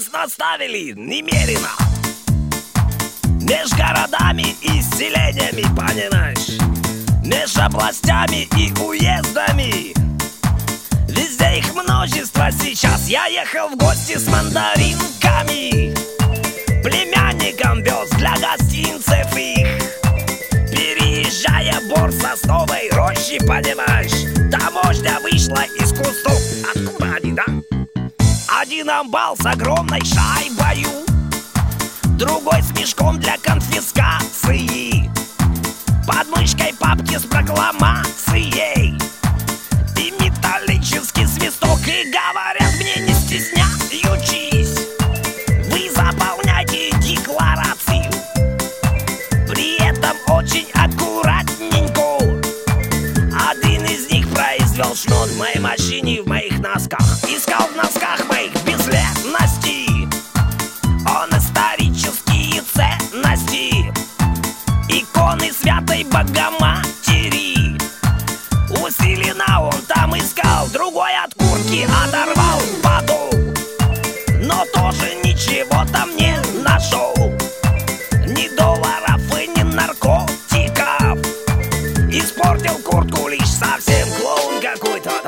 Рейс наставили немерено меж городами и селениями, понимаешь? Меж областями и уездами. Везде их множество сейчас. Я ехал в гости с мандаринками, племянником вез для гостинцев их. Переезжая борт сосновой рощи, понимаешь, таможня вышла из кустов. Откуда они, да? Один амбал с огромной шайбою, другой с мешком для конфискации, под мышкой папки с прокламацией и металлический свисток. И говорят мне: не стесняючись, вы заполняйте декларацию, при этом очень аккуратненько. Один из них произвел шнур в моей машине, в моих носках. Искал в носках моих бесследности он исторические ценности, иконы святой Богоматери. Усиленно он там искал, другой от куртки оторвал подол, но тоже ничего там не нашел. Ни долларов и ни наркотиков. Испортил куртку лишь совсем клоун какой-то, да.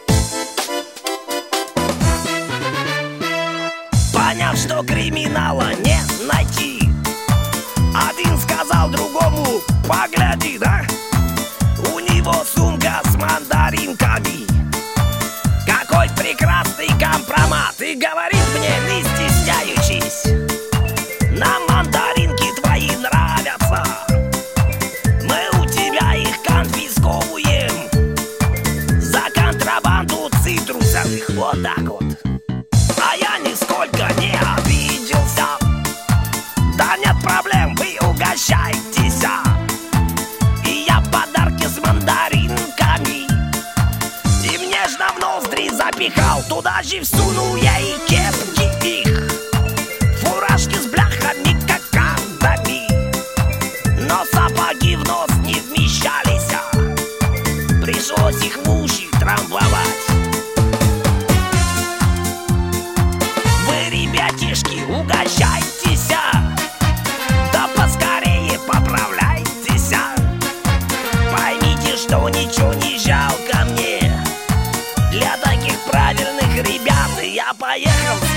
Поняв, что криминала не найти, один сказал другому: погляди, да, у него сумка с мандаринками. Какой прекрасный компромат. И говорит мне, не стесняючись: нам мандаринки твои нравятся, мы у тебя их конфисковываем за контрабанду цитрусовых. Вот так вот. А я нисколько не обиделся. Да нет проблем, вы угощайтесь. И я подарки с мандаринками им нежно в ноздри запихал. Туда же всунул я и кепки их, фуражки с бляхами кокардами, но сапоги в нос не вмещались, пришлось их в уши трамбовать. Ребятишки, угощайтесь, да поскорее поправляйтесь. Поймите, что ничего не жалко мне. Для таких правильных ребят я поехал